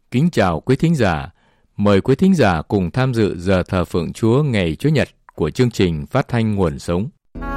Kính chào quý thính giả. Mời quý thính giả cùng tham dự giờ thờ phượng Chúa ngày Chủ nhật của chương trình phát thanh Nguồn Sống.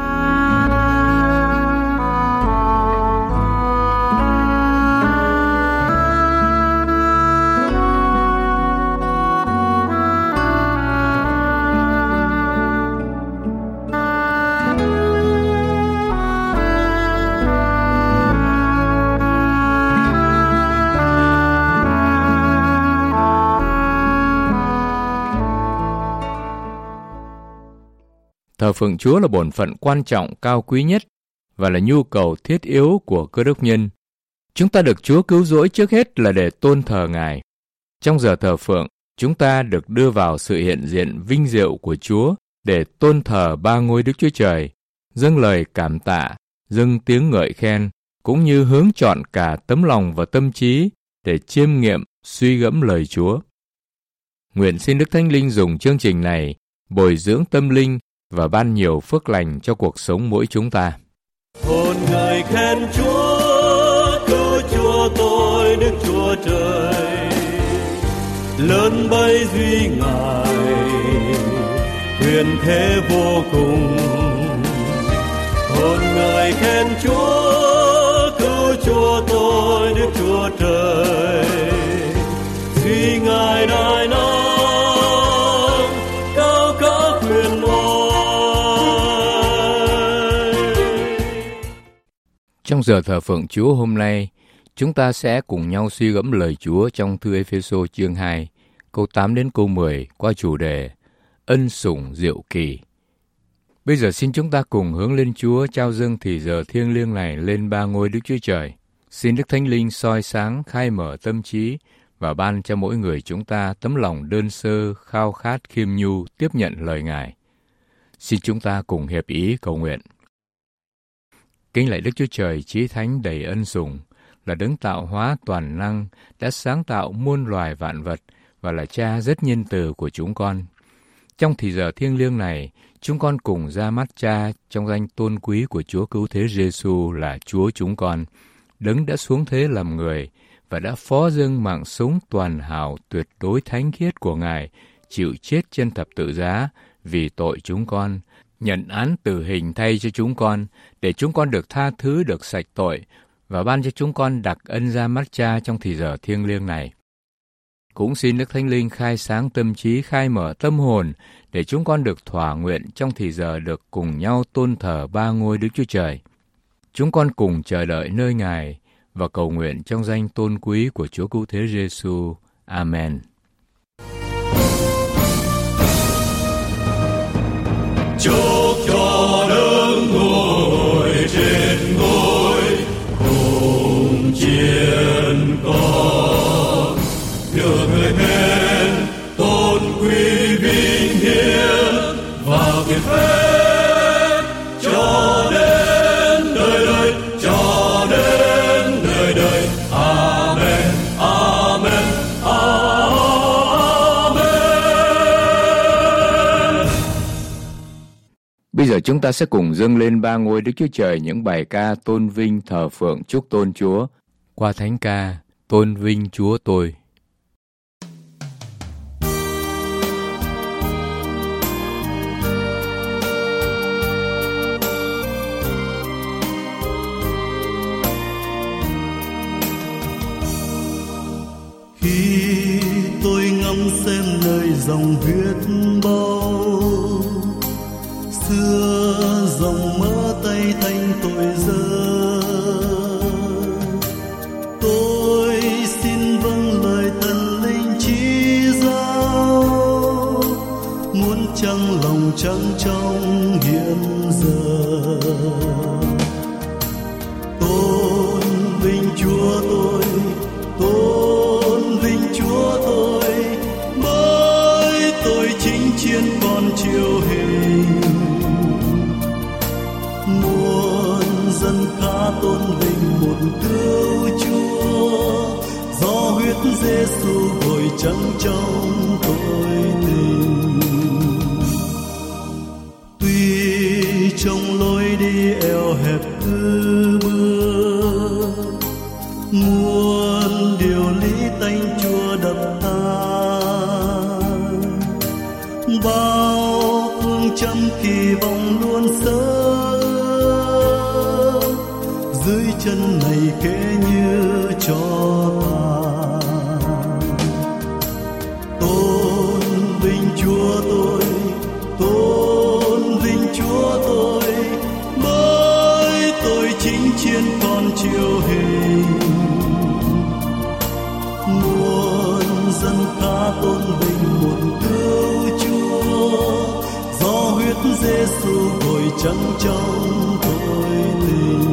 Thờ phượng Chúa là bổn phận quan trọng cao quý nhất và là nhu cầu thiết yếu của cơ đốc nhân. Chúng ta được Chúa cứu rỗi trước hết là để tôn thờ Ngài. Trong giờ thờ phượng, chúng ta được đưa vào sự hiện diện vinh diệu của Chúa để tôn thờ ba ngôi Đức Chúa Trời, dâng lời cảm tạ, dâng tiếng ngợi khen, cũng như hướng chọn cả tấm lòng và tâm trí để chiêm nghiệm, suy gẫm lời Chúa. Nguyện xin Đức Thánh Linh dùng chương trình này bồi dưỡng tâm linh và ban nhiều phước lành cho cuộc sống mỗi chúng ta. Hồn ngợi khen Chúa, cứu Chúa tôi Đức Chúa Trời, lớn bấy duy Ngài, huyền thế vô cùng. Hồn ngợi khen Chúa, cứu Chúa tôi Đức Chúa Trời, duy Ngài đại năng. Trong giờ thờ phượng Chúa hôm nay, chúng ta sẽ cùng nhau suy gẫm lời Chúa trong thư Ê-phê-sô chương 2, câu 8 đến câu 10 qua chủ đề Ân sủng diệu kỳ. Bây giờ xin chúng ta cùng hướng lên Chúa trao dâng thì giờ thiêng liêng này lên ba ngôi Đức Chúa Trời. Xin Đức Thánh Linh soi sáng, khai mở tâm trí và ban cho mỗi người chúng ta tấm lòng đơn sơ, khao khát khiêm nhu tiếp nhận lời Ngài. Xin chúng ta cùng hiệp ý cầu nguyện. Kính lạy Đức Chúa Trời chí thánh đầy ân sủng, là đấng tạo hóa toàn năng, đã sáng tạo muôn loài vạn vật và là Cha rất nhân từ của chúng con. Trong thì giờ thiêng liêng này, chúng con cùng ra mắt Cha trong danh tôn quý của Chúa Cứu Thế Giêsu là Chúa chúng con, đấng đã xuống thế làm người và đã phó dâng mạng sống toàn hảo tuyệt đối thánh khiết của Ngài, chịu chết trên thập tự giá vì tội chúng con, nhận án tử hình thay cho chúng con, để chúng con được tha thứ, được sạch tội, và ban cho chúng con đặc ân ra mắt Cha trong thì giờ thiêng liêng này. Cũng xin Đức Thánh Linh khai sáng tâm trí, khai mở tâm hồn, để chúng con được thỏa nguyện trong thì giờ được cùng nhau tôn thờ ba ngôi Đức Chúa Trời. Chúng con cùng chờ đợi nơi Ngài và cầu nguyện trong danh tôn quý của Chúa Cứu Thế Giêsu. Amen. Chúc cho đấng ngồi trên ngôi cùng chiến con, được người khen tôn quý vinh hiển và kiệt phép cho đến đời đời, cho đến đời đời. Amen, amen, amen. Bây giờ chúng ta sẽ cùng dâng lên ba ngôi Đức Chúa Trời những bài ca tôn vinh thờ phượng chúc tôn Chúa qua thánh ca Tôn vinh Chúa tôi. Khi tôi ngắm xem nơi dòng huyết bao, xưa dòng mỡ tay thanh tội dơ, tôi xin vâng lời thần linh chỉ giáo, muốn trăng lòng trắng trong hiện giờ. Tôn vinh Chúa tôi, tôn vinh Chúa tôi, bởi tôi chính chiến con chiêu hình. Muôn dân ca tôn vinh một cứu Chúa, do huyết Giêsu bồi trắng trong tội tình. Tuy trong lối đi eo hẹp cứ bước, muôn điều lý tanh Chúa đã trăm kỳ vọng luôn sớm dưới chân này kể như cho ta. Tôn vinh Chúa tôi, tôn vinh Chúa tôi, bởi tôi chính chiến con chiêu hình. Muôn dân ta tôn vinh một cứu Chúa, do huyết Giêsu gội trắng trong tội tình.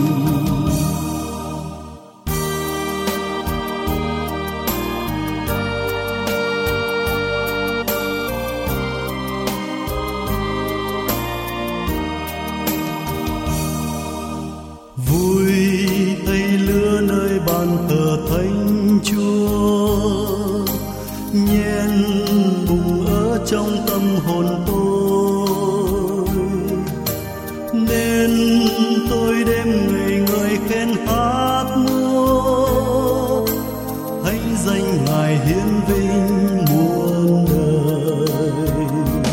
Trong tâm hồn tôi, nên tôi đêm ngày người khen hát múa, thánh danh Ngài hiển vinh muôn đời.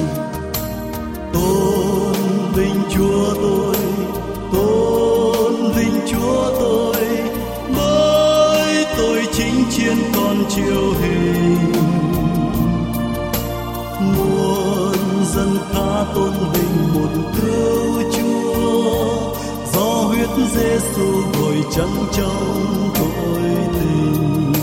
Tôn vinh Chúa tôi, tôn vinh Chúa tôi, bởi tôi chính chiến con chiêu hình. Muôn dân ta tôn vinh một cứu Chúa, do huyết Giêsu gội trắng trong tội tình.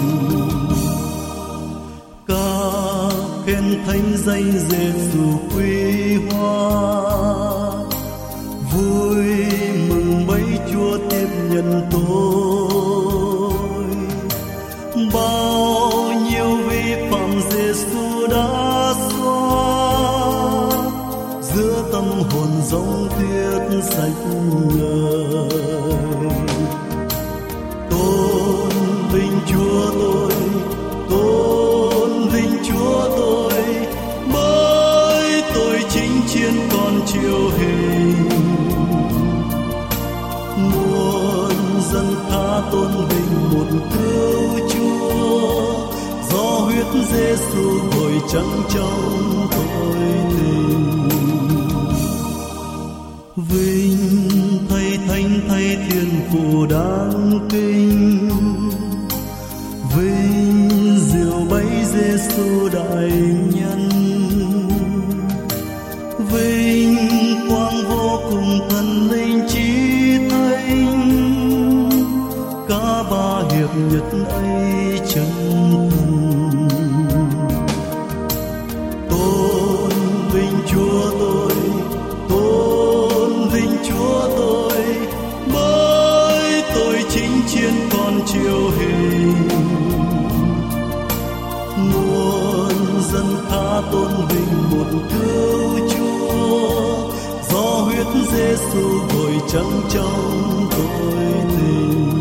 Ca khen thánh danh Giêsu quý hóa, vui mừng bấy Chúa tiếp nhận tôi. Bao nhiêu vi phạm Giêsu đã giữa tâm hồn giống tuyết sạch ngời. Tôn vinh Chúa tôi, tôn vinh Chúa tôi, bởi tôi chính chiến con chiêu hình. Muôn dân ta tôn vinh một cứu Chúa, do huyết Giêsu gội trắng trong tội tình. Vinh thay thánh thay thiên phụ đáng kinh, vinh diệu bấy Giêsu đại nhân, vinh quang vô cùng thần linh chí thánh, cả ba hiệp nhất ấy chân thần. Tôn vinh Chúa tôi, tôn vinh Chúa tôi, bởi tôi chính chiến con chiêu hình. Muôn dân ta tôn vinh một cứu Chúa, do huyết Giêsu gội trắng trong tội tình.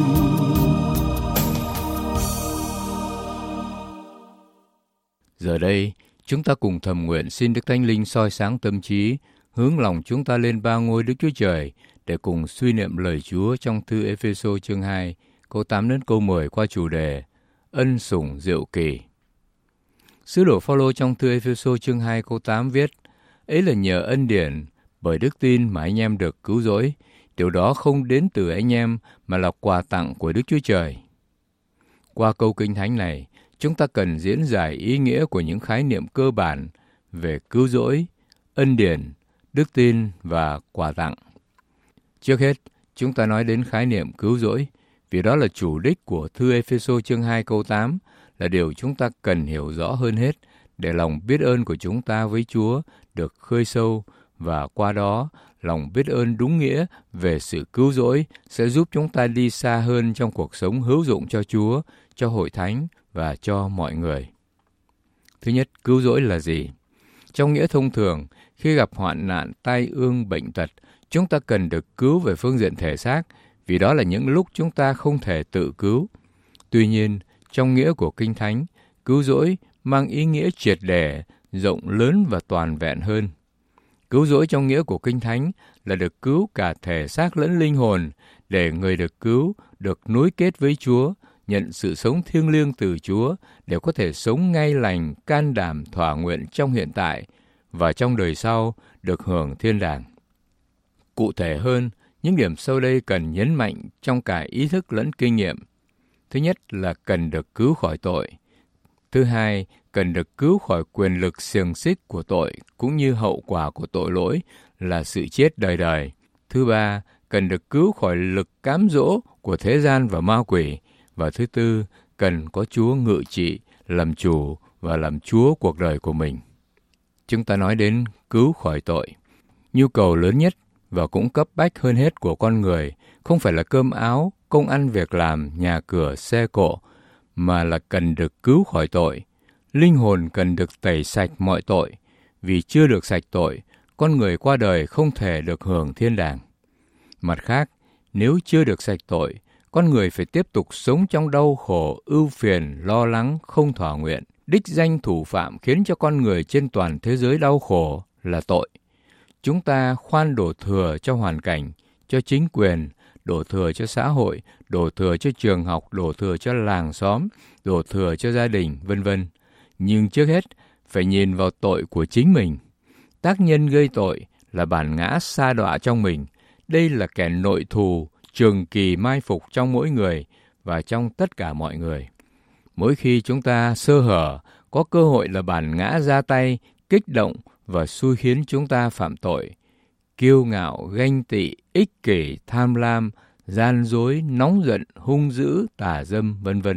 Giờ đây, chúng ta cùng thầm nguyện xin Đức Thánh Linh soi sáng tâm trí, hướng lòng chúng ta lên ba ngôi Đức Chúa Trời để cùng suy niệm lời Chúa trong thư Ê-phê-sô chương 2, câu 8 đến câu 10 qua chủ đề Ân sủng diệu kỳ. Sứ đồ Phao-lô trong thư Ê-phê-sô chương 2 câu 8 viết: Ấy là nhờ ân điển, bởi đức tin mà anh em được cứu rỗi. Điều đó không đến từ anh em mà là quà tặng của Đức Chúa Trời. Qua câu kinh thánh này, chúng ta cần diễn giải ý nghĩa của những khái niệm cơ bản về cứu rỗi, ân điển, đức tin và quà tặng. Trước hết, chúng ta nói đến khái niệm cứu rỗi, vì đó là chủ đích của thư Ê-phê-sô chương 2 câu 8, là điều chúng ta cần hiểu rõ hơn hết để lòng biết ơn của chúng ta với Chúa được khơi sâu, và qua đó, lòng biết ơn đúng nghĩa về sự cứu rỗi sẽ giúp chúng ta đi xa hơn trong cuộc sống hữu dụng cho Chúa, cho hội thánh và cho mọi người. Thứ nhất, cứu rỗi là gì? Trong nghĩa thông thường, khi gặp hoạn nạn, tai ương, bệnh tật, chúng ta cần được cứu về phương diện thể xác, vì đó là những lúc chúng ta không thể tự cứu. Tuy nhiên, trong nghĩa của Kinh Thánh, cứu rỗi mang ý nghĩa triệt để, rộng lớn và toàn vẹn hơn. Cứu rỗi trong nghĩa của Kinh Thánh là được cứu cả thể xác lẫn linh hồn, để người được cứu được nối kết với Chúa, nhận sự sống thiêng liêng từ Chúa để có thể sống ngay lành, can đảm, thỏa nguyện trong hiện tại và trong đời sau được hưởng thiên đàng. Cụ thể hơn, những điểm sau đây cần nhấn mạnh trong cả ý thức lẫn kinh nghiệm. Thứ nhất là cần được cứu khỏi tội. Thứ hai, cần được cứu khỏi quyền lực xiềng xích của tội, cũng như hậu quả của tội lỗi là sự chết đời đời. Thứ ba, cần được cứu khỏi lực cám dỗ của thế gian và ma quỷ. Và thứ tư, cần có Chúa ngự trị, làm chủ và làm Chúa cuộc đời của mình. Chúng ta nói đến cứu khỏi tội. Nhu cầu lớn nhất và cũng cấp bách hơn hết của con người không phải là cơm áo, công ăn việc làm, nhà cửa, xe cộ, mà là cần được cứu khỏi tội. Linh hồn cần được tẩy sạch mọi tội. Vì chưa được sạch tội, con người qua đời không thể được hưởng thiên đàng. Mặt khác, nếu chưa được sạch tội, con người phải tiếp tục sống trong đau khổ, ưu phiền, lo lắng, không thỏa nguyện. Đích danh thủ phạm khiến cho con người trên toàn thế giới đau khổ là tội. Chúng ta khoan đổ thừa cho hoàn cảnh, cho chính quyền, đổ thừa cho xã hội, đổ thừa cho trường học, đổ thừa cho làng xóm, đổ thừa cho gia đình, v.v. Nhưng trước hết, phải nhìn vào tội của chính mình. Tác nhân gây tội là bản ngã sa đọa trong mình. Đây là kẻ nội thù, trường kỳ mai phục trong mỗi người và trong tất cả mọi người. Mỗi khi chúng ta sơ hở, có cơ hội là bản ngã ra tay, kích động và xui khiến chúng ta phạm tội. Kiêu ngạo, ganh tị, ích kỷ, tham lam, gian dối, nóng giận, hung dữ, tà dâm, v.v.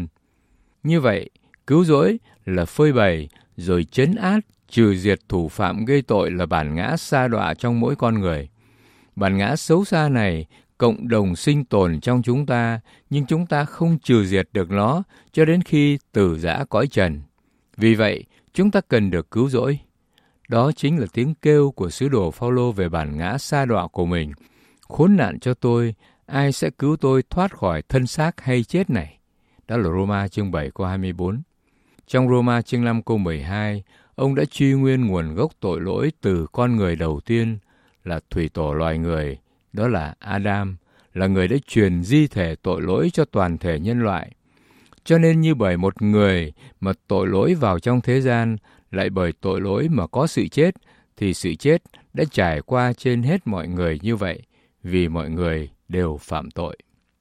Như vậy, cứu rỗi là phơi bày rồi trấn áp, trừ diệt thủ phạm gây tội là bản ngã sa đọa trong mỗi con người. Bản ngã xấu xa này cộng đồng sinh tồn trong chúng ta, nhưng chúng ta không trừ diệt được nó cho đến khi tử giã cõi trần. Vì vậy, chúng ta cần được cứu rỗi. Đó chính là tiếng kêu của sứ đồ Phao-lô về bản ngã sa đọa của mình. Khốn nạn cho tôi, ai sẽ cứu tôi thoát khỏi thân xác hay chết này? Đó là Roma chương 7 câu 24. Trong Roma chương 5 câu 12, ông đã truy nguyên nguồn gốc tội lỗi từ con người đầu tiên là thủy tổ loài người, đó là Adam, là người đã truyền di thể tội lỗi cho toàn thể nhân loại. Cho nên như bởi một người mà tội lỗi vào trong thế gian, lại bởi tội lỗi mà có sự chết, thì sự chết đã trải qua trên hết mọi người như vậy, vì mọi người đều phạm tội.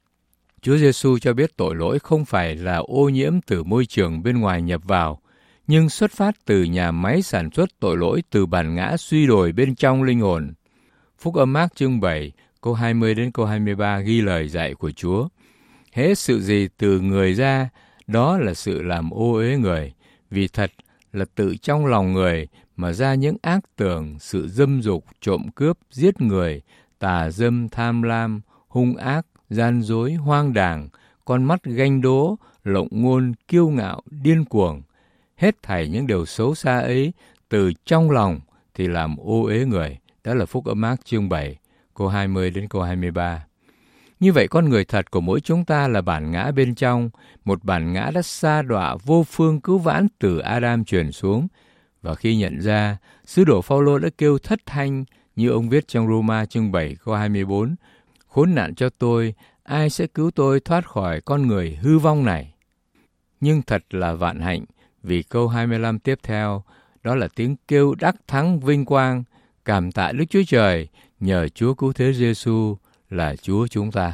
Chúa Giêsu cho biết tội lỗi không phải là ô nhiễm từ môi trường bên ngoài nhập vào, nhưng xuất phát từ nhà máy sản xuất tội lỗi từ bản ngã suy đồi bên trong linh hồn. Phúc âm Mác chương 7, câu 20 đến câu 23 ghi lời dạy của Chúa. Hễ sự gì từ người ra, đó là sự làm ô uế người, vì thật là tự trong lòng người mà ra những ác tưởng, sự dâm dục, trộm cướp, giết người, tà dâm, tham lam, hung ác, gian dối, hoang đàng, con mắt ganh đố, lộng ngôn, kiêu ngạo, điên cuồng. Hết thảy những điều xấu xa ấy từ trong lòng thì làm ô uế người. Đó là Phúc âm Mác chương 7, câu 20 đến câu 23. Như vậy con người thật của mỗi chúng ta là bản ngã bên trong, một bản ngã đã sa đọa vô phương cứu vãn từ Adam truyền xuống. Và khi nhận ra, sứ đồ Phao-lô đã kêu thất thanh như ông viết trong Roma chương 7 câu 24, khốn nạn cho tôi, ai sẽ cứu tôi thoát khỏi con người hư vong này? Nhưng thật là vạn hạnh, vì câu 25 tiếp theo, đó là tiếng kêu đắc thắng vinh quang, cảm tạ Đức Chúa Trời, nhờ Chúa cứu thế Giêsu là Chúa chúng ta.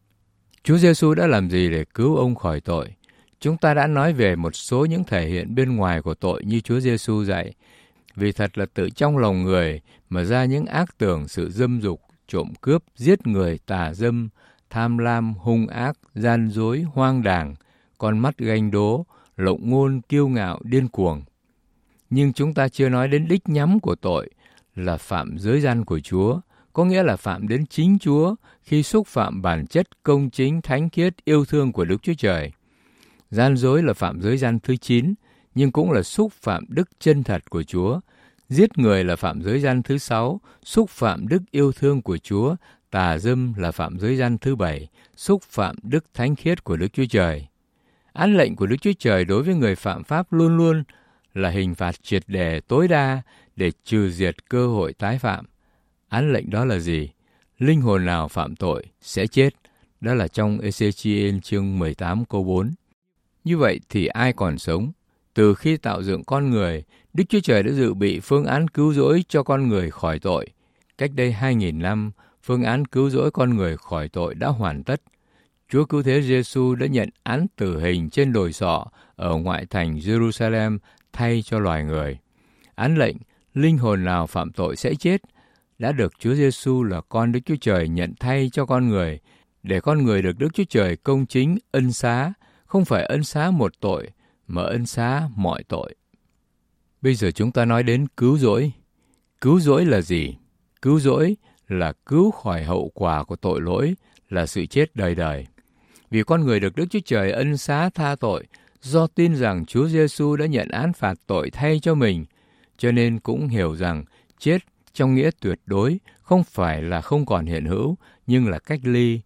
Chúa Giêsu đã làm gì để cứu ông khỏi tội? Chúng ta đã nói về một số những thể hiện bên ngoài của tội như Chúa Giêsu dạy. Vì thật là tự trong lòng người mà ra những ác tưởng, sự dâm dục, trộm cướp, giết người, tà dâm, tham lam, hung ác, gian dối, hoang đàng, con mắt ganh đố, lộng ngôn, kiêu ngạo, điên cuồng. Nhưng chúng ta chưa nói đến đích nhắm của tội là phạm giới gian của Chúa, có nghĩa là phạm đến chính Chúa khi xúc phạm bản chất công chính, thánh khiết, yêu thương của Đức Chúa Trời. Gian dối là phạm giới gian thứ 9, nhưng cũng là xúc phạm đức chân thật của Chúa. Giết người là phạm giới gian thứ 6, xúc phạm đức yêu thương của Chúa. Tà dâm là phạm giới gian thứ 7, xúc phạm đức thánh khiết của Đức Chúa Trời. Án lệnh của Đức Chúa Trời đối với người phạm pháp luôn luôn là hình phạt triệt để tối đa để trừ diệt cơ hội tái phạm. Án lệnh đó là gì? Linh hồn nào phạm tội sẽ chết. Đó là trong Ê-xê-chi-ên chương 18 câu 4. Như vậy thì ai còn sống? Từ khi tạo dựng con người, Đức Chúa Trời đã dự bị phương án cứu rỗi cho con người khỏi tội. Cách đây 2.000 năm, phương án cứu rỗi con người khỏi tội đã hoàn tất. Chúa Cứu Thế Giêsu đã nhận án tử hình trên đồi sọ ở ngoại thành Jerusalem thay cho loài người. Án lệnh linh hồn nào phạm tội sẽ chết đã được Chúa Giêsu là con Đức Chúa Trời nhận thay cho con người, để con người được Đức Chúa Trời công chính ân xá, không phải ân xá một tội, mà ân xá mọi tội. Bây giờ chúng ta nói đến cứu rỗi. Cứu rỗi là gì? Cứu rỗi là cứu khỏi hậu quả của tội lỗi, là sự chết đời đời. Vì con người được Đức Chúa Trời ân xá tha tội, do tin rằng Chúa Giêsu đã nhận án phạt tội thay cho mình, cho nên cũng hiểu rằng chết trong nghĩa tuyệt đối không phải là không còn hiện hữu, nhưng là cách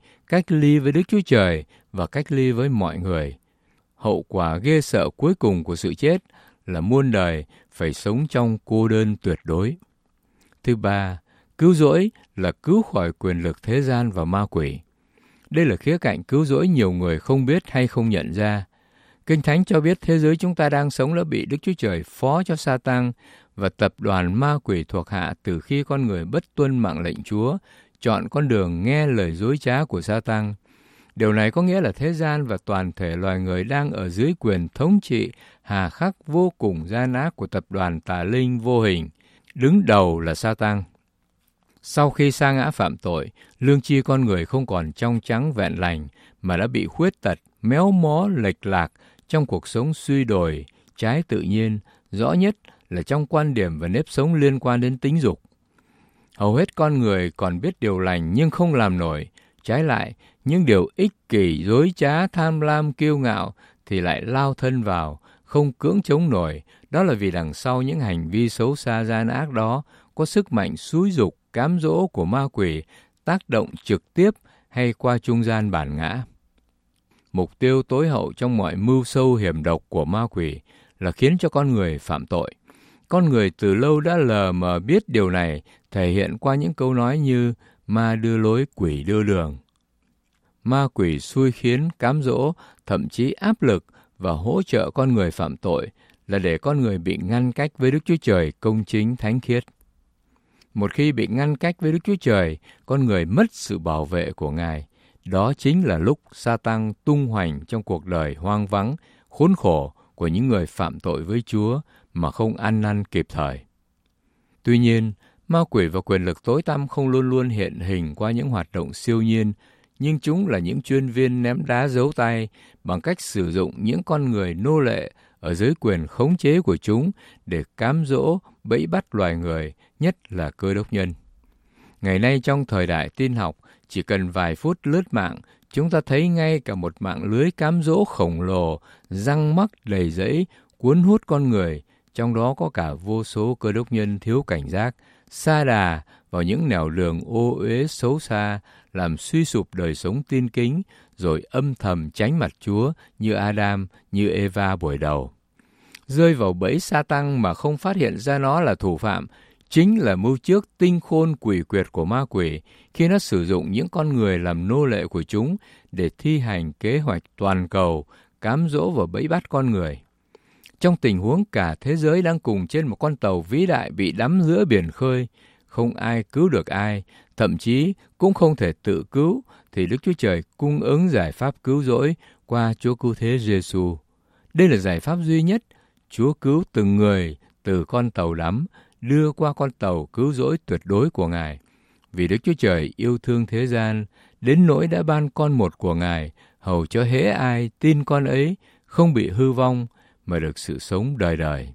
ly với Đức Chúa Trời và cách ly với mọi người. Hậu quả ghê sợ cuối cùng của sự chết là muôn đời phải sống trong cô đơn tuyệt đối. Thứ ba, cứu rỗi là cứu khỏi quyền lực thế gian và ma quỷ. Đây là khía cạnh cứu rỗi nhiều người không biết hay không nhận ra. Kinh Thánh cho biết thế giới chúng ta đang sống đã bị Đức Chúa Trời phó cho Sa-tan và tập đoàn ma quỷ thuộc hạ từ khi con người bất tuân mạng lệnh Chúa, chọn con đường nghe lời dối trá của Sa-tan. Điều này có nghĩa là thế gian và toàn thể loài người đang ở dưới quyền thống trị hà khắc vô cùng gian ác của tập đoàn tà linh vô hình, đứng đầu là Sa-tan. Sau khi sa ngã phạm tội, lương tri con người không còn trong trắng vẹn lành, mà đã bị khuyết tật, méo mó, lệch lạc trong cuộc sống suy đồi, trái tự nhiên, rõ nhất là trong quan điểm và nếp sống liên quan đến tính dục. Hầu hết con người còn biết điều lành nhưng không làm nổi, trái lại, những điều ích kỷ, dối trá, tham lam, kiêu ngạo thì lại lao thân vào, không cưỡng chống nổi. Đó là vì đằng sau những hành vi xấu xa gian ác đó có sức mạnh xúi giục, cám dỗ của ma quỷ tác động trực tiếp hay qua trung gian bản ngã. Mục tiêu tối hậu trong mọi mưu sâu hiểm độc của ma quỷ là khiến cho con người phạm tội. Con người từ lâu đã lờ mờ biết điều này, thể hiện qua những câu nói như ma đưa lối, quỷ đưa đường. Ma quỷ xui khiến, cám dỗ, thậm chí áp lực và hỗ trợ con người phạm tội là để con người bị ngăn cách với Đức Chúa Trời công chính thánh khiết. Một khi bị ngăn cách với Đức Chúa Trời, con người mất sự bảo vệ của Ngài. Đó chính là lúc Sa-tan tung hoành trong cuộc đời hoang vắng, khốn khổ của những người phạm tội với Chúa mà không ăn năn kịp thời. Tuy nhiên, ma quỷ và quyền lực tối tăm không luôn luôn hiện hình qua những hoạt động siêu nhiên, nhưng chúng là những chuyên viên ném đá giấu tay bằng cách sử dụng những con người nô lệ ở dưới quyền khống chế của chúng để cám dỗ, bẫy bắt loài người, nhất là Cơ Đốc nhân. Ngày nay trong thời đại tin học, chỉ cần vài phút lướt mạng, chúng ta thấy ngay cả một mạng lưới cám dỗ khổng lồ, răng mắc đầy rẫy, cuốn hút con người, trong đó có cả vô số Cơ Đốc nhân thiếu cảnh giác, sa đà vào những nẻo đường ô uế xấu xa, làm suy sụp đời sống tin kính, rồi âm thầm tránh mặt Chúa như Adam, như Eva buổi đầu. Rơi vào bẫy Sa-tan mà không phát hiện ra nó là thủ phạm, chính là mưu trước tinh khôn quỷ quyệt của ma quỷ khi nó sử dụng những con người làm nô lệ của chúng để thi hành kế hoạch toàn cầu, cám dỗ và bẫy bắt con người. Trong tình huống cả thế giới đang cùng trên một con tàu vĩ đại bị đắm giữa biển khơi, không ai cứu được ai, thậm chí cũng không thể tự cứu, thì Đức Chúa Trời cung ứng giải pháp cứu rỗi qua Chúa Cứu Thế Giêsu. Đây là giải pháp duy nhất. Chúa cứu từng người từ con tàu đắm, đưa qua con tàu cứu rỗi tuyệt đối của Ngài. Vì Đức Chúa Trời yêu thương thế gian, đến nỗi đã ban con một của Ngài, hầu cho hễ ai tin con ấy không bị hư vong, mà được sự sống đời đời.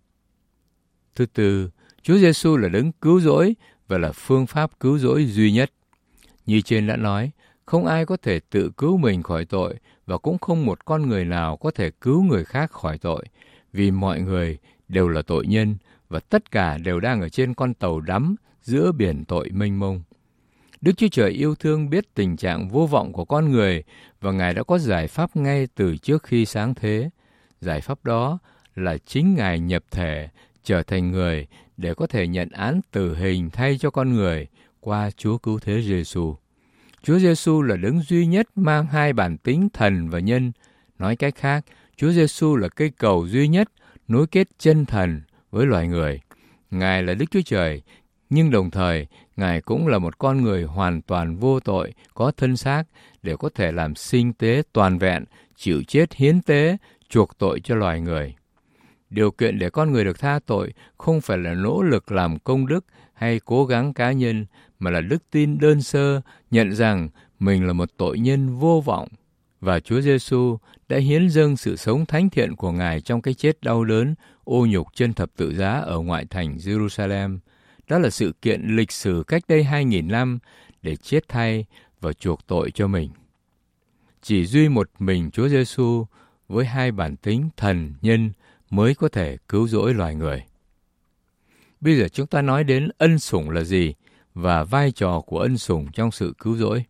Thứ tư, Chúa Giêsu là đấng cứu rỗi và là phương pháp cứu rỗi duy nhất. Như trên đã nói, không ai có thể tự cứu mình khỏi tội, và cũng không một con người nào có thể cứu người khác khỏi tội, vì mọi người đều là tội nhân, và tất cả đều đang ở trên con tàu đắm giữa biển tội mênh mông. Đức Chúa Trời yêu thương biết tình trạng vô vọng của con người, và Ngài đã có giải pháp ngay từ trước khi sáng thế. Giải pháp đó là chính Ngài nhập thể, trở thành người để có thể nhận án tử hình thay cho con người qua Chúa Cứu Thế Giêsu. Chúa Giêsu là đấng duy nhất mang hai bản tính thần và nhân. Nói cách khác, Chúa Giêsu là cây cầu duy nhất nối kết chân thần với loài người. Ngài là Đức Chúa Trời, nhưng đồng thời Ngài cũng là một con người hoàn toàn vô tội, có thân xác để có thể làm sinh tế toàn vẹn, chịu chết hiến tế, chuộc tội cho loài người. Điều kiện để con người được tha tội không phải là nỗ lực làm công đức hay cố gắng cá nhân, mà là đức tin đơn sơ, nhận rằng mình là một tội nhân vô vọng. Và Chúa Giêsu đã hiến dâng sự sống thánh thiện của Ngài trong cái chết đau đớn, ô nhục trên thập tự giá ở ngoại thành Jerusalem. Đó là sự kiện lịch sử cách đây 2.000 năm để chết thay và chuộc tội cho mình. Chỉ duy một mình Chúa Giêsu với hai bản tính thần nhân mới có thể cứu rỗi loài người. Bây giờ chúng ta nói đến ân sủng là gì và vai trò của ân sủng trong sự cứu rỗi.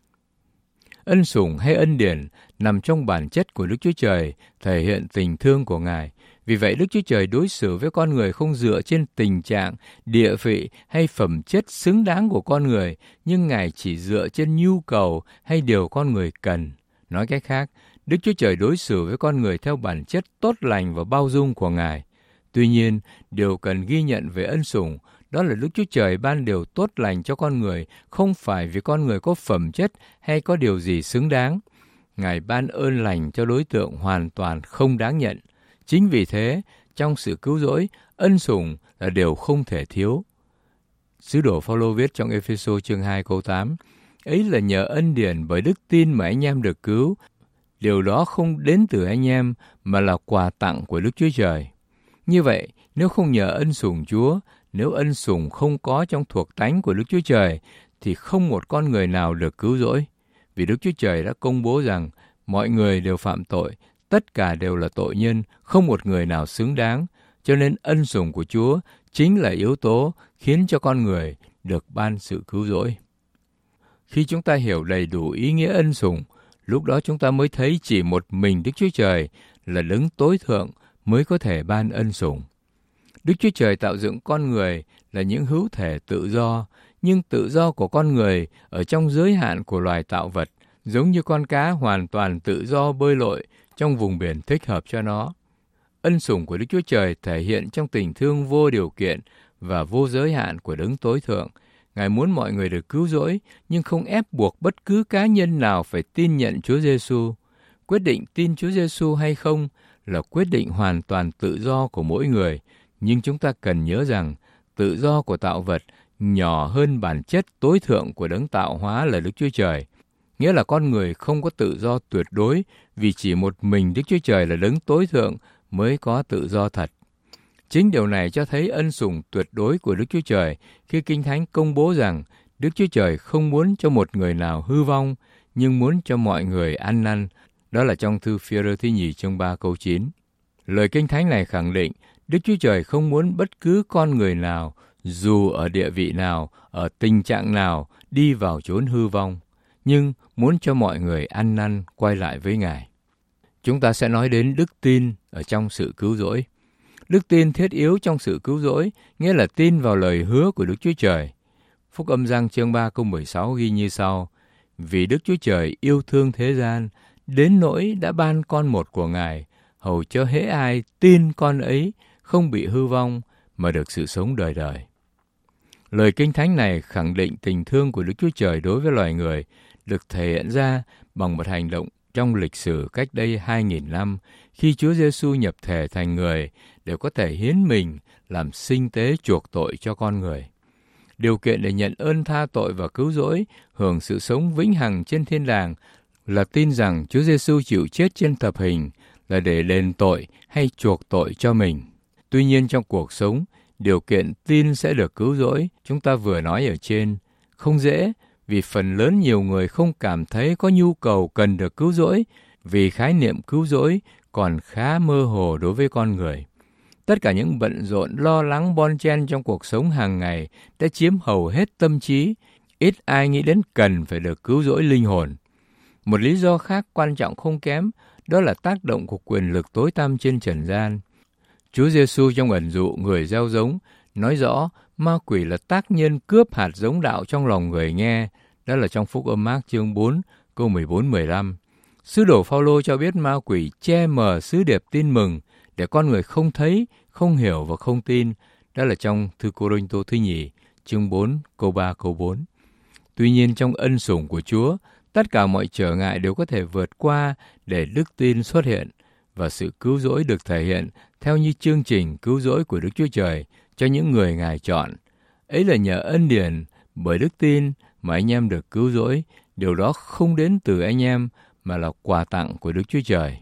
Ân sủng hay ân điển nằm trong bản chất của Đức Chúa Trời, thể hiện tình thương của Ngài. Vì vậy Đức Chúa Trời đối xử với con người không dựa trên tình trạng, địa vị hay phẩm chất xứng đáng của con người, nhưng Ngài chỉ dựa trên nhu cầu hay điều con người cần. Nói cách khác, Đức Chúa Trời đối xử với con người theo bản chất tốt lành và bao dung của Ngài. Tuy nhiên, điều cần ghi nhận về ân sủng đó là Đức Chúa Trời ban điều tốt lành cho con người, không phải vì con người có phẩm chất hay có điều gì xứng đáng. Ngài ban ơn lành cho đối tượng hoàn toàn không đáng nhận. Chính vì thế, trong sự cứu rỗi, ân sủng là điều không thể thiếu. Sứ đồ Phao-lô viết trong Ê-phê-sô chương 2 câu 8, ấy là nhờ ân điển bởi đức tin mà anh em được cứu. Điều đó không đến từ anh em mà là quà tặng của Đức Chúa Trời. Như vậy, nếu không nhờ ân sủng Chúa, nếu ân sủng không có trong thuộc tánh của Đức Chúa Trời, thì không một con người nào được cứu rỗi. Vì Đức Chúa Trời đã công bố rằng mọi người đều phạm tội, tất cả đều là tội nhân, không một người nào xứng đáng. Cho nên ân sủng của Chúa chính là yếu tố khiến cho con người được ban sự cứu rỗi. Khi chúng ta hiểu đầy đủ ý nghĩa ân sủng, lúc đó chúng ta mới thấy chỉ một mình Đức Chúa Trời là đấng tối thượng mới có thể ban ân sủng. Đức Chúa Trời tạo dựng con người là những hữu thể tự do, nhưng tự do của con người ở trong giới hạn của loài tạo vật, giống như con cá hoàn toàn tự do bơi lội trong vùng biển thích hợp cho nó. Ân sủng của Đức Chúa Trời thể hiện trong tình thương vô điều kiện và vô giới hạn của đấng tối thượng. Ngài muốn mọi người được cứu rỗi, nhưng không ép buộc bất cứ cá nhân nào phải tin nhận Chúa Giêsu. Quyết định tin Chúa Giêsu hay không là quyết định hoàn toàn tự do của mỗi người, nhưng chúng ta cần nhớ rằng tự do của tạo vật nhỏ hơn bản chất tối thượng của đấng tạo hóa là Đức Chúa Trời. Nghĩa là con người không có tự do tuyệt đối, vì chỉ một mình Đức Chúa Trời là đấng tối thượng mới có tự do thật. Chính điều này cho thấy ân sủng tuyệt đối của Đức Chúa Trời khi Kinh Thánh công bố rằng Đức Chúa Trời không muốn cho một người nào hư vong, nhưng muốn cho mọi người ăn năn. Đó là trong thư Phi-e-rơ thứ nhì chương 3 câu 9. Lời Kinh Thánh này khẳng định Đức Chúa Trời không muốn bất cứ con người nào, dù ở địa vị nào, ở tình trạng nào, đi vào chốn hư vong, nhưng muốn cho mọi người ăn năn quay lại với Ngài. Chúng ta sẽ nói đến đức tin ở trong sự cứu rỗi. Đức tin thiết yếu trong sự cứu rỗi nghĩa là tin vào lời hứa của Đức Chúa Trời. Phúc Âm Giăng chương 3 câu 16 ghi như sau: Vì Đức Chúa Trời yêu thương thế gian, đến nỗi đã ban con một của Ngài, hầu cho hễ ai tin con ấy không bị hư vong mà được sự sống đời đời. Lời Kinh Thánh này khẳng định tình thương của Đức Chúa Trời đối với loài người được thể hiện ra bằng một hành động trong lịch sử cách đây 2.000 năm khi Chúa Giêsu nhập thể thành người để có thể hiến mình làm sinh tế chuộc tội cho con người. Điều kiện để nhận ơn tha tội và cứu rỗi, hưởng sự sống vĩnh hằng trên thiên đàng là tin rằng Chúa Giêsu chịu chết trên thập hình là để đền tội hay chuộc tội cho mình. Tuy nhiên trong cuộc sống, điều kiện tin sẽ được cứu rỗi chúng ta vừa nói ở trên không dễ, vì phần lớn nhiều người không cảm thấy có nhu cầu cần được cứu rỗi, vì khái niệm cứu rỗi còn khá mơ hồ đối với con người. Tất cả những bận rộn, lo lắng, bon chen trong cuộc sống hàng ngày đã chiếm hầu hết tâm trí, ít ai nghĩ đến cần phải được cứu rỗi linh hồn. Một lý do khác quan trọng không kém, đó là tác động của quyền lực tối tăm trên trần gian. Chúa Giêsu trong ẩn dụ người gieo giống nói rõ ma quỷ là tác nhân cướp hạt giống đạo trong lòng người nghe. Đó là trong Phúc Âm Mác chương 4 câu 14-15. Sứ đồ Phao-lô cho biết ma quỷ che mờ sứ điệp tin mừng để con người không thấy, không hiểu và không tin. Đó là trong thư Cô-rinh-tô thứ nhì, chương 4, câu 3, câu 4. Tuy nhiên trong ân sủng của Chúa, tất cả mọi trở ngại đều có thể vượt qua để đức tin xuất hiện và sự cứu rỗi được thể hiện theo như chương trình cứu rỗi của Đức Chúa Trời cho những người Ngài chọn. Ấy là nhờ ân điển bởi đức tin mà anh em được cứu rỗi. Điều đó không đến từ anh em mà là quà tặng của Đức Chúa Trời.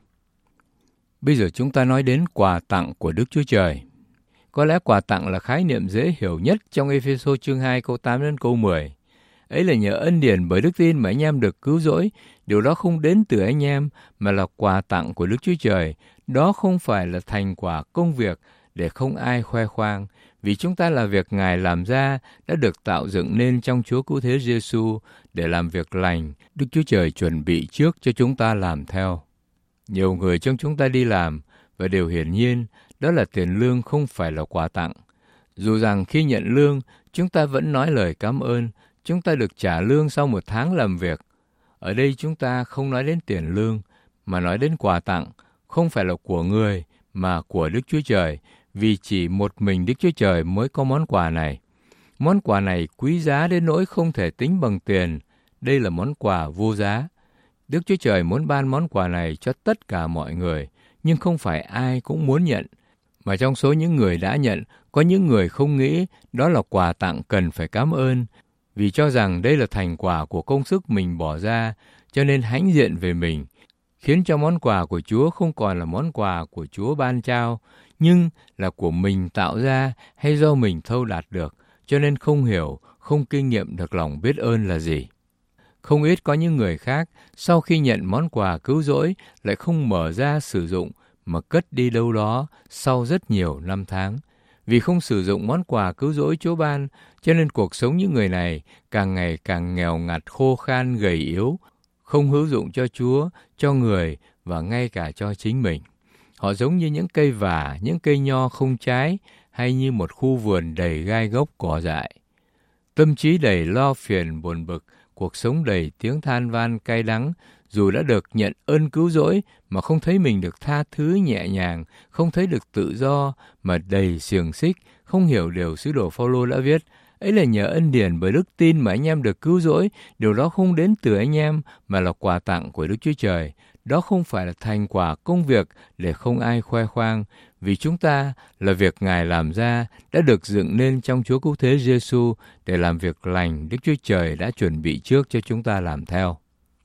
Bây giờ chúng ta nói đến quà tặng của Đức Chúa Trời. Có lẽ quà tặng là khái niệm dễ hiểu nhất trong Ê-phê-sô chương 2 câu 8 đến câu 10. Ấy là nhờ ân điển bởi đức tin mà anh em được cứu rỗi. Điều đó không đến từ anh em mà là quà tặng của Đức Chúa Trời. Đó không phải là thành quả công việc để không ai khoe khoang. Vì chúng ta là việc Ngài làm ra, đã được tạo dựng nên trong Chúa Cứu Thế Giê-xu để làm việc lành, Đức Chúa Trời chuẩn bị trước cho chúng ta làm theo. Nhiều người trong chúng ta đi làm, và điều hiển nhiên, đó là tiền lương không phải là quà tặng. Dù rằng khi nhận lương, chúng ta vẫn nói lời cảm ơn, chúng ta được trả lương sau một tháng làm việc. Ở đây chúng ta không nói đến tiền lương, mà nói đến quà tặng, không phải là của người, mà của Đức Chúa Trời, vì chỉ một mình Đức Chúa Trời mới có món quà này. Món quà này quý giá đến nỗi không thể tính bằng tiền. Đây là món quà vô giá. Đức Chúa Trời muốn ban món quà này cho tất cả mọi người, nhưng không phải ai cũng muốn nhận. Mà trong số những người đã nhận, có những người không nghĩ đó là quà tặng cần phải cảm ơn, vì cho rằng đây là thành quả của công sức mình bỏ ra, cho nên hãnh diện về mình, khiến cho món quà của Chúa không còn là món quà của Chúa ban trao, nhưng là của mình tạo ra hay do mình thâu đạt được, cho nên không hiểu, không kinh nghiệm được lòng biết ơn là gì. Không ít có những người khác, sau khi nhận món quà cứu rỗi, lại không mở ra sử dụng, mà cất đi đâu đó sau rất nhiều năm tháng. Vì không sử dụng món quà cứu rỗi Chúa ban, cho nên cuộc sống những người này càng ngày càng nghèo ngặt, khô khan, gầy yếu, không hữu dụng cho Chúa, cho người và ngay cả cho chính mình. Họ giống như những cây vả, những cây nho không trái, hay như một khu vườn đầy gai gốc cỏ dại. Tâm trí đầy lo phiền buồn bực, cuộc sống đầy tiếng than van cay đắng, dù đã được nhận ơn cứu rỗi mà không thấy mình được tha thứ nhẹ nhàng, không thấy được tự do mà đầy xiềng xích, không hiểu điều sứ đồ Phao-lô đã viết. Ấy là nhờ ân điển bởi đức tin mà anh em được cứu rỗi. Điều đó không đến từ anh em mà là quà tặng của Đức Chúa Trời. Đó không phải là thành quả công việc để không ai khoe khoang, vì chúng ta là việc Ngài làm ra, đã được dựng nên trong Chúa Cứu Thế Giê-xu để làm việc lành Đức Chúa Trời đã chuẩn bị trước cho chúng ta làm theo.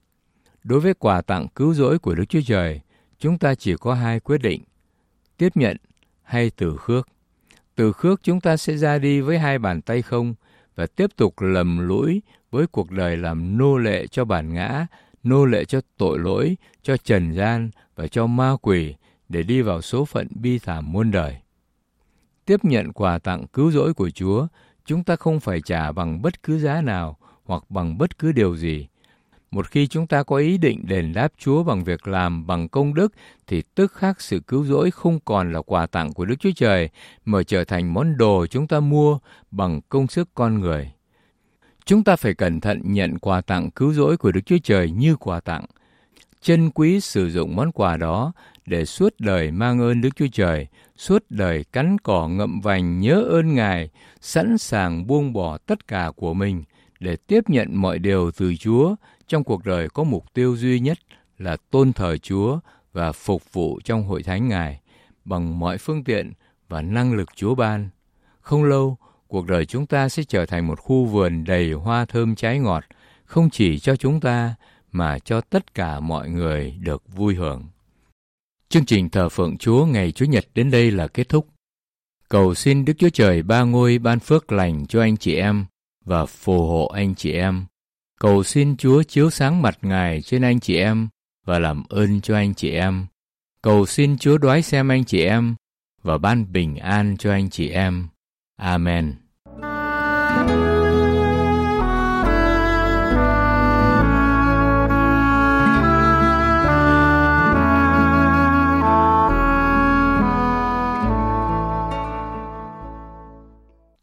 Đối với quà tặng cứu rỗi của Đức Chúa Trời, chúng ta chỉ có hai quyết định: tiếp nhận hay từ khước. Từ khước chúng ta sẽ ra đi với hai bàn tay không và tiếp tục lầm lũi với cuộc đời làm nô lệ cho bản ngã, nô lệ cho tội lỗi, cho trần gian và cho ma quỷ để đi vào số phận bi thảm muôn đời. Tiếp nhận quà tặng cứu rỗi của Chúa, chúng ta không phải trả bằng bất cứ giá nào hoặc bằng bất cứ điều gì. Một khi chúng ta có ý định đền đáp Chúa bằng việc làm, bằng công đức, thì tức khắc sự cứu rỗi không còn là quà tặng của Đức Chúa Trời, mà trở thành món đồ chúng ta mua bằng công sức con người. Chúng ta phải cẩn thận nhận quà tặng cứu rỗi của Đức Chúa Trời như quà tặng, trân quý sử dụng món quà đó để suốt đời mang ơn Đức Chúa Trời, suốt đời cắn cỏ ngậm vành nhớ ơn Ngài, sẵn sàng buông bỏ tất cả của mình để tiếp nhận mọi điều từ Chúa. Trong cuộc đời có mục tiêu duy nhất là tôn thờ Chúa và phục vụ trong hội thánh Ngài bằng mọi phương tiện và năng lực Chúa ban. Không lâu, cuộc đời chúng ta sẽ trở thành một khu vườn đầy hoa thơm trái ngọt, không chỉ cho chúng ta mà cho tất cả mọi người được vui hưởng. Chương trình thờ phượng Chúa ngày Chủ nhật đến đây là kết thúc. Cầu xin Đức Chúa Trời Ba Ngôi ban phước lành cho anh chị em và phù hộ anh chị em. Cầu xin Chúa chiếu sáng mặt Ngài trên anh chị em và làm ơn cho anh chị em. Cầu xin Chúa đoái xem anh chị em và ban bình an cho anh chị em. Amen.